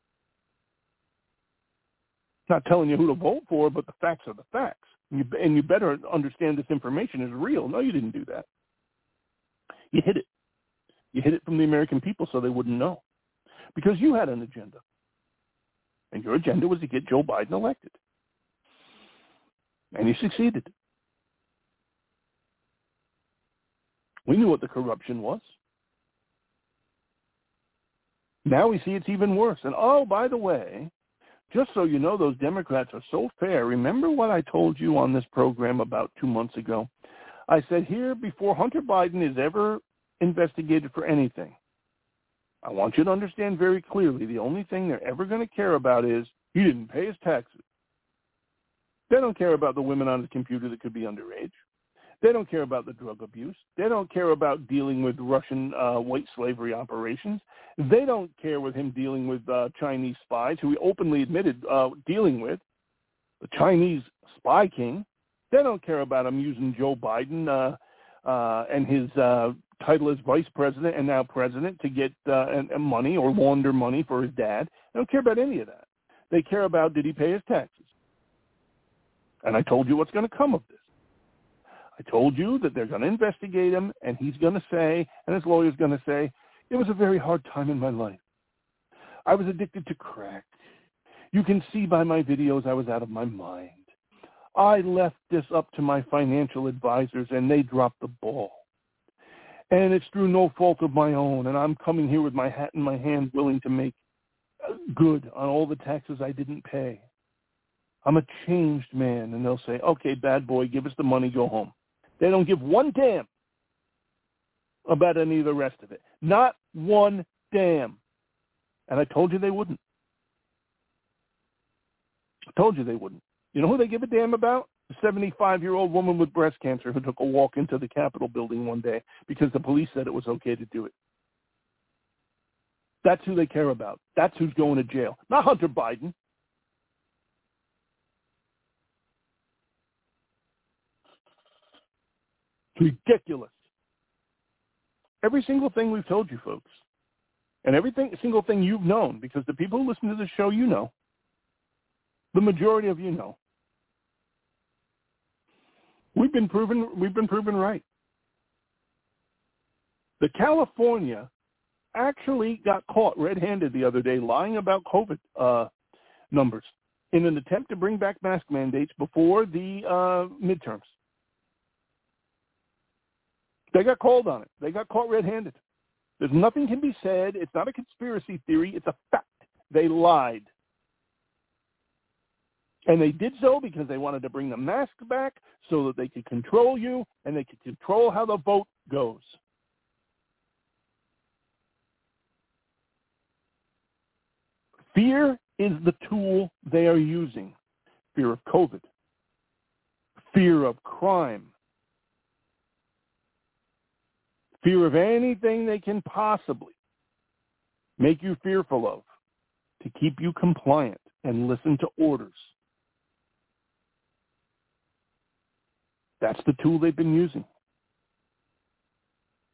S3: Not telling you who to vote for, but the facts are the facts. And you, and you better understand this information is real. No, you didn't do that. You hid it. You hid it from the American people so they wouldn't know. Because you had an agenda. And your agenda was to get Joe Biden elected. And you succeeded. We knew what the corruption was. Now we see it's even worse. And oh, by the way, just so you know, those Democrats are so fair. Remember what I told you on this program about two months ago? I said here, before Hunter Biden is ever investigated for anything, I want you to understand very clearly, the only thing they're ever going to care about is he didn't pay his taxes. They don't care about the women on his computer that could be underage. They don't care about the drug abuse. They don't care about dealing with Russian uh, white slavery operations. They don't care with him dealing with uh, Chinese spies, who he openly admitted uh, dealing with, the Chinese spy king. They don't care about him using Joe Biden uh, uh, and his uh, title as vice president and now president to get uh, money or launder money for his dad. They don't care about any of that. They care about, did he pay his taxes? And I told you what's going to come of this. I told you that they're going to investigate him, and he's going to say, and his lawyer's going to say, it was a very hard time in my life. I was addicted to crack. You can see by my videos I was out of my mind. I left this up to my financial advisors, and they dropped the ball. And it's through no fault of my own, and I'm coming here with my hat in my hand willing to make good on all the taxes I didn't pay. I'm a changed man. And they'll say, okay, bad boy, give us the money, go home. They don't give one damn about any of the rest of it. Not one damn. And I told you they wouldn't. I told you they wouldn't. You know who they give a damn about? The seventy-five-year-old woman with breast cancer who took a walk into the Capitol building one day because the police said it was okay to do it. That's who they care about. That's who's going to jail. Not Hunter Biden. It's ridiculous. Every single thing we've told you, folks, and every single thing you've known, because the people who listen to this show, you know, the majority of you know, we've been proven we've been proven right. The California actually got caught red-handed the other day lying about COVID uh, numbers in an attempt to bring back mask mandates before the uh, midterms. They got called on it. They got caught red-handed. There's nothing can be said. It's not a conspiracy theory. It's a fact. They lied. And they did so because they wanted to bring the mask back so that they could control you and they could control how the vote goes. Fear is the tool they are using. Fear of COVID. Fear of crime. Fear of anything they can possibly make you fearful of to keep you compliant and listen to orders. That's the tool they've been using.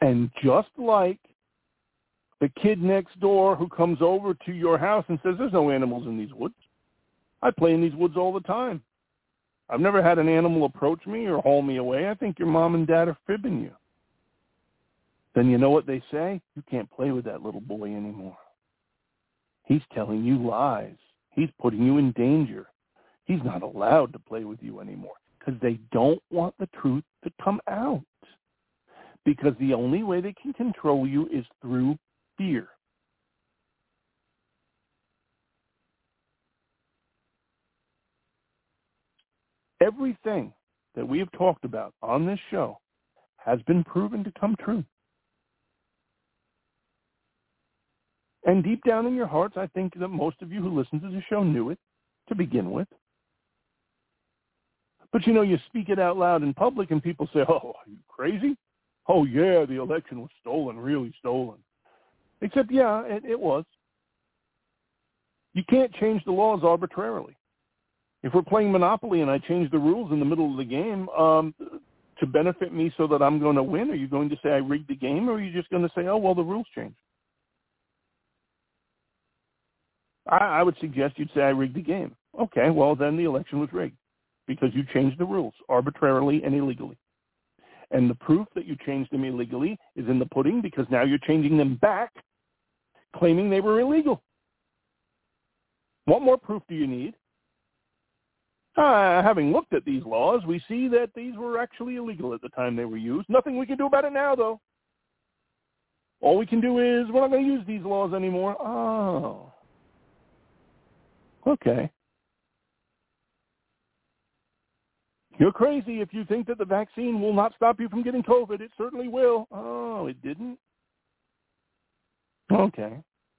S3: And just like the kid next door who comes over to your house and says, there's no animals in these woods. I play in these woods all the time. I've never had an animal approach me or haul me away. I think your mom and dad are fibbing you. Then you know what they say? You can't play with that little boy anymore. He's telling you lies. He's putting you in danger. He's not allowed to play with you anymore because they don't want the truth to come out. Because the only way they can control you is through fear. Everything that we have talked about on this show has been proven to come true. And deep down in your hearts, I think that most of you who listen to the show knew it to begin with. But, you know, you speak it out loud in public and people say, oh, are you crazy? Oh, yeah, the election was stolen, really stolen. Except, yeah, it, it was. You can't change the laws arbitrarily. If we're playing Monopoly and I change the rules in the middle of the game um, to benefit me so that I'm going to win, are you going to say I rigged the game, or are you just going to say, oh, well, the rules changed? I, I would suggest you'd say I rigged the game. Okay, well, then the election was rigged because you changed the rules arbitrarily and illegally. And the proof that you changed them illegally is in the pudding because now you're changing them back, claiming they were illegal. What more proof do you need? Uh, having looked at these laws, we see that these were actually illegal at the time they were used. Nothing we can do about it now, though. All we can do is we're not going to use these laws anymore. Oh. Okay. You're crazy if you think that the vaccine will not stop you from getting COVID. It certainly will. Oh, it didn't? Okay.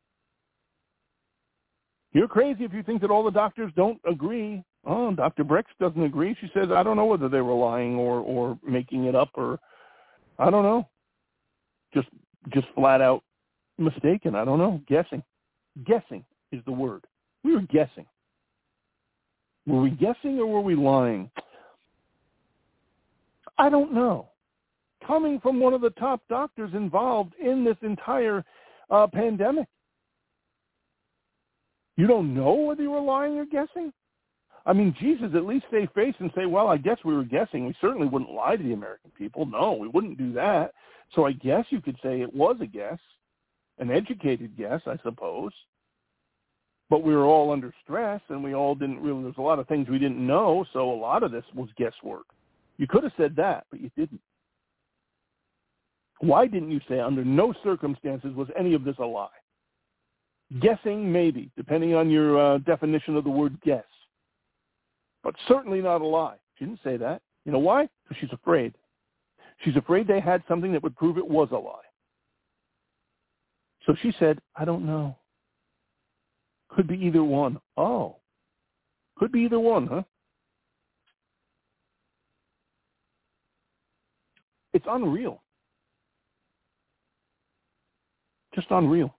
S3: You're crazy if you think that all the doctors don't agree. Oh, Doctor Brex doesn't agree. She says, I don't know whether they were lying or, or making it up or, I don't know. Just just flat out mistaken. I don't know. Guessing. Guessing is the word. We were guessing. Were we guessing or were we lying? I don't know. Coming from one of the top doctors involved in this entire uh, pandemic. You don't know whether you were lying or guessing? I mean, Jesus, at least save face and say, well, I guess we were guessing. We certainly wouldn't lie to the American people. No, we wouldn't do that. So I guess you could say it was a guess, an educated guess, I suppose. But we were all under stress, and we all didn't really, there's a lot of things we didn't know, so a lot of this was guesswork. You could have said that, but you didn't. Why didn't you say under no circumstances was any of this a lie? Guessing, maybe, depending on your uh, definition of the word guess. But certainly not a lie. She didn't say that. You know why? Because she's afraid. She's afraid they had something that would prove it was a lie. So she said, I don't know. Could be either one. Oh. Could be either one, huh? It's unreal. Just unreal.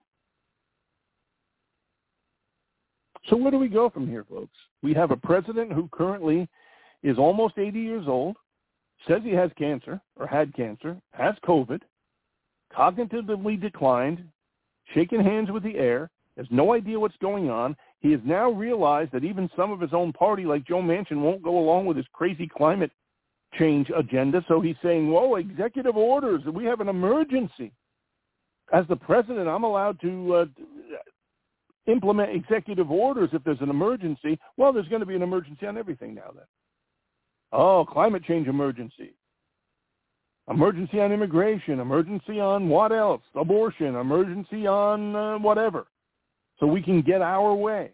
S3: So where do we go from here, folks? We have a president who currently is almost eighty years old, says he has cancer, or had cancer, has COVID, cognitively declined, shaking hands with the air, has no idea what's going on. He has now realized that even some of his own party, like Joe Manchin, won't go along with his crazy climate change agenda. So he's saying, whoa, executive orders, we have an emergency. As the president, I'm allowed to uh, implement executive orders if there's an emergency. Well, there's going to be an emergency on everything now then. Oh, climate change emergency. Emergency on immigration. Emergency on what else? Abortion. Emergency on uh, whatever. So we can get our way.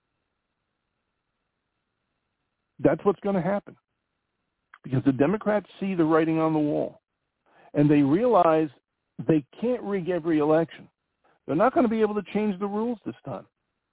S3: That's what's going to happen. Because the Democrats see the writing on the wall. And they realize they can't rig every election. They're not going to be able to change the rules this time.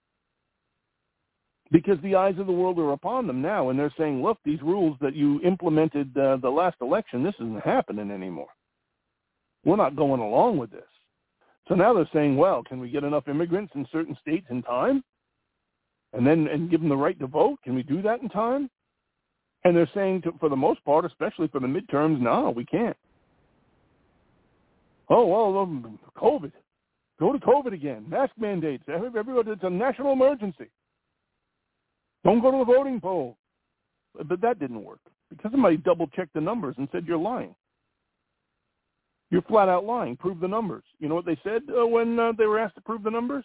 S3: Because the eyes of the world are upon them now, and they're saying, look, these rules that you implemented uh, the last election, this isn't happening anymore. We're not going along with this. So now they're saying, well, can we get enough immigrants in certain states in time? And then and give them the right to vote? Can we do that in time? And they're saying, to, for the most part, especially for the midterms, no, we can't. Oh, well, um, COVID. Go to COVID again. Mask mandates. Everybody, it's a national emergency. Don't go to the voting poll. But that didn't work because somebody double-checked the numbers and said you're lying. You're flat out lying. Prove the numbers. You know what they said uh, when uh, they were asked to prove the numbers?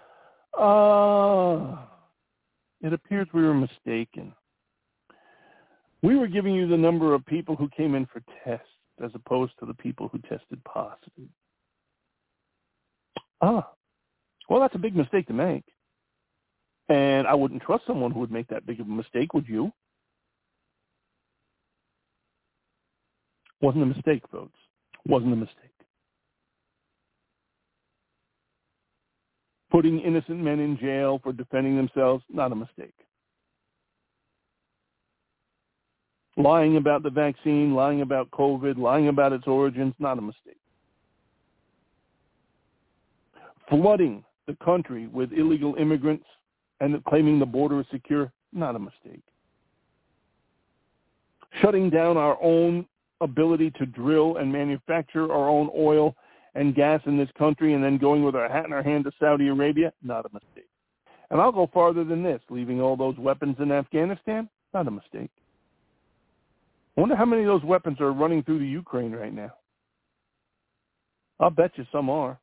S3: Uh, it appears we were mistaken. We were giving you the number of people who came in for tests as opposed to the people who tested positive. Ah, well, that's a big mistake to make. And I wouldn't trust someone who would make that big of a mistake, would you? Wasn't a mistake, folks. Wasn't a mistake. Putting innocent men in jail for defending themselves, not a mistake. Lying about the vaccine, lying about COVID, lying about its origins, not a mistake. Flooding the country with illegal immigrants and claiming the border is secure, not a mistake. Shutting down our own ability to drill and manufacture our own oil and gas in this country and then going with our hat in our hand to Saudi Arabia, not a mistake. And I'll go farther than this, leaving all those weapons in Afghanistan, not a mistake. I wonder how many of those weapons are running through the Ukraine right now. I'll bet you some are.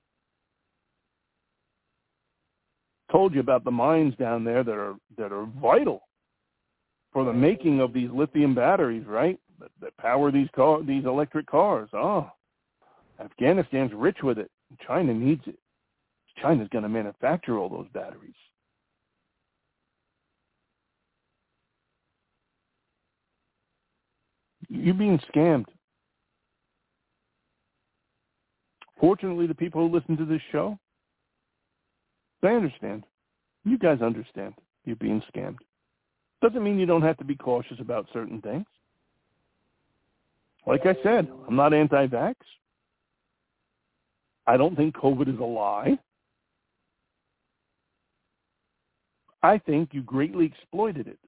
S3: Told you about the mines down there that are that are vital for the making of these lithium batteries, right? That, that power these car, these electric cars. Oh, Afghanistan's rich with it. China needs it. China's going to manufacture all those batteries. You're being scammed. Fortunately, the people who listen to this show, they understand. You guys understand you're being scammed. Doesn't mean you don't have to be cautious about certain things. Like I said, I'm not anti-vax. I don't think COVID is a lie. I think you greatly exploited it.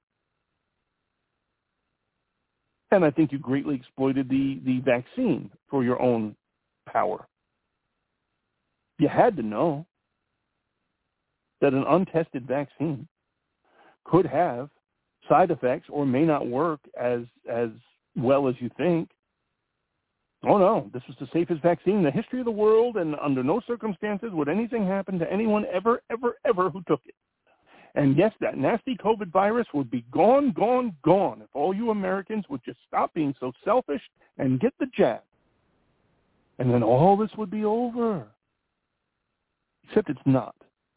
S3: And I think you greatly exploited the, the vaccine for your own power. You had to know that an untested vaccine could have side effects or may not work as as well as you think. Oh, no, this was the safest vaccine in the history of the world, and under no circumstances would anything happen to anyone ever, ever, ever who took it. And yes, that nasty COVID virus would be gone, gone, gone if all you Americans would just stop being so selfish and get the jab. And then all this would be over. Except it's not.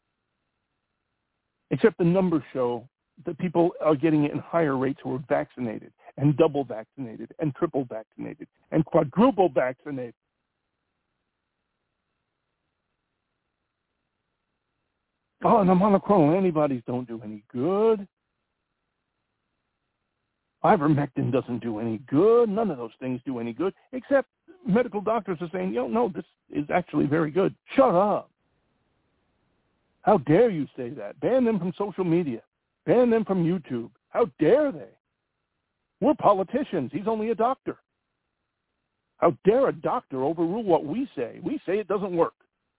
S3: Except the numbers show that people are getting it in higher rates who are vaccinated and double vaccinated and triple vaccinated and quadruple vaccinated. Oh, and the monoclonal antibodies don't do any good. Ivermectin doesn't do any good. None of those things do any good, except medical doctors are saying, yo, no, this is actually very good. Shut up. How dare you say that? Ban them from social media. Ban them from YouTube. How dare they? We're politicians. He's only a doctor. How dare a doctor overrule what we say? We say it doesn't work.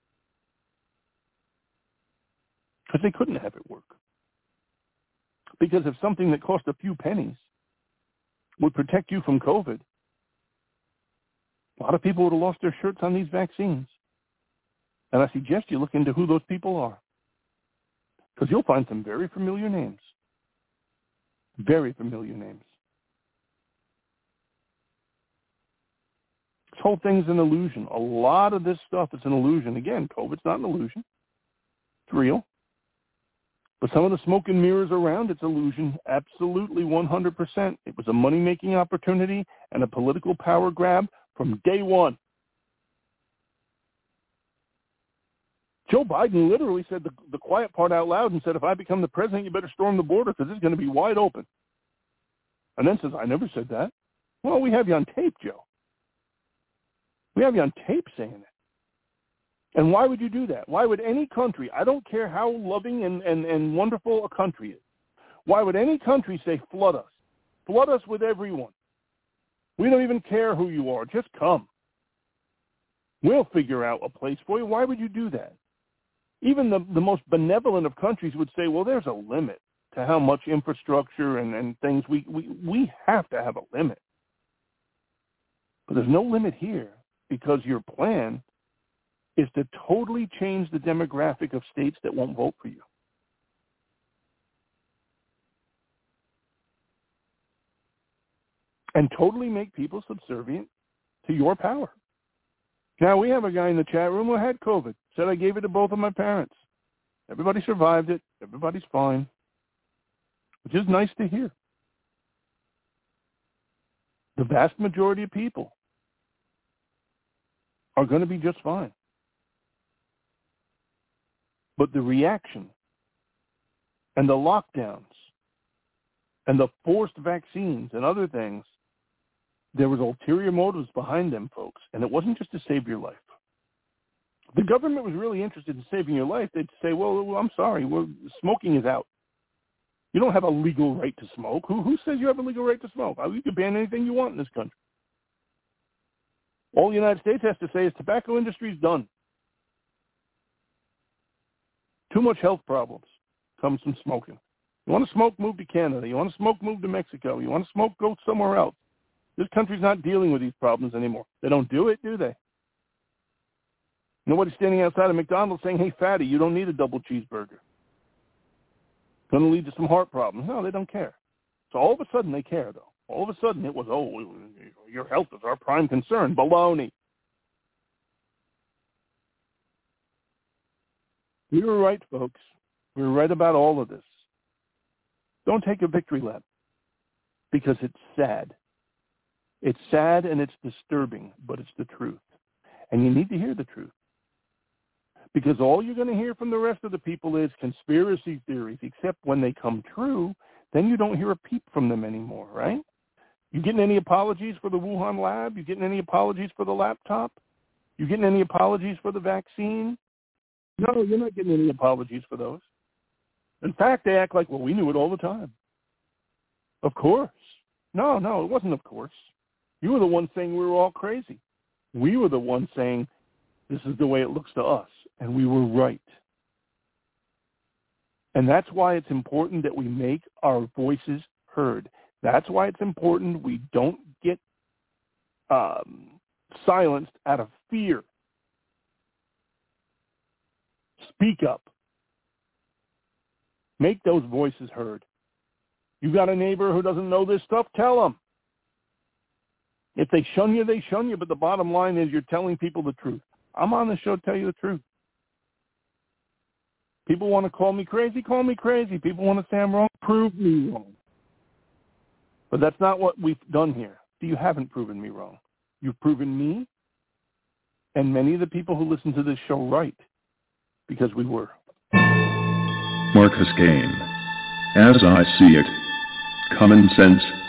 S3: Because they couldn't have it work. Because if something that cost a few pennies would protect you from COVID, a lot of people would have lost their shirts on these vaccines. And I suggest you look into who those people are. Because you'll find some very familiar names. Very familiar names. This whole thing's an illusion. A lot of this stuff is an illusion. Again, COVID's not an illusion. It's real. But some of the smoke and mirrors around its illusion, absolutely one hundred percent. It was a money-making opportunity and a political power grab from day one. Joe Biden literally said the, the quiet part out loud and said, if I become the president, you better storm the border because it's going to be wide open. And then says, I never said that. Well, we have you on tape, Joe. We have you on tape saying it. And why would you do that? Why would any country, I don't care how loving and, and, and wonderful a country is, why would any country say, flood us? Flood us with everyone. We don't even care who you are. Just come. We'll figure out a place for you. Why would you do that? Even the, the most benevolent of countries would say, well, there's a limit to how much infrastructure and, and things we, we, we have to have a limit. But there's no limit here because your plan is to totally change the demographic of states that won't vote for you. And totally make people subservient to your power. Now, we have a guy in the chat room who had COVID. Said I gave it to both of my parents. Everybody survived it. Everybody's fine. Which is nice to hear. The vast majority of people are going to be just fine. But the reaction and the lockdowns and the forced vaccines and other things, there was ulterior motives behind them, folks, and it wasn't just to save your life. If the government was really interested in saving your life, they'd say, well, I'm sorry, well, smoking is out. You don't have a legal right to smoke. Who, who says you have a legal right to smoke? You can ban anything you want in this country. All the United States has to say is tobacco industry is done. Too much health problems comes from smoking. You want to smoke, move to Canada. You want to smoke, move to Mexico. You want to smoke, go somewhere else. This country's not dealing with these problems anymore. They don't do it, do they? Nobody's standing outside of McDonald's saying, hey, fatty, you don't need a double cheeseburger. It's going to lead to some heart problems. No, they don't care. So all of a sudden they care, though. All of a sudden it was, oh, your health is our prime concern. Baloney. We were right, folks. We were right about all of this. Don't take a victory lap because it's sad. It's sad and it's disturbing, but it's the truth. And you need to hear the truth. Because all you're going to hear from the rest of the people is conspiracy theories, except when they come true, then you don't hear a peep from them anymore, right? You getting any apologies for the Wuhan lab? You getting any apologies for the laptop? You getting any apologies for the vaccine? No, you're not getting any apologies for those. In fact, they act like, well, we knew it all the time. Of course. No, no, it wasn't of course. You were the one saying we were all crazy. We were the one saying this is the way it looks to us, and we were right. And that's why it's important that we make our voices heard. That's why it's important we don't get um, silenced out of fear. Speak up. Make those voices heard. You got a neighbor who doesn't know this stuff? Tell them. If they shun you, they shun you, but the bottom line is you're telling people the truth. I'm on the show to tell you the truth. People want to call me crazy, call me crazy. People want to say I'm wrong, prove me wrong. But that's not what we've done here. You haven't proven me wrong. You've proven me and many of the people who listen to this show right, because we were.
S2: Marcus Kane. As I see it, common sense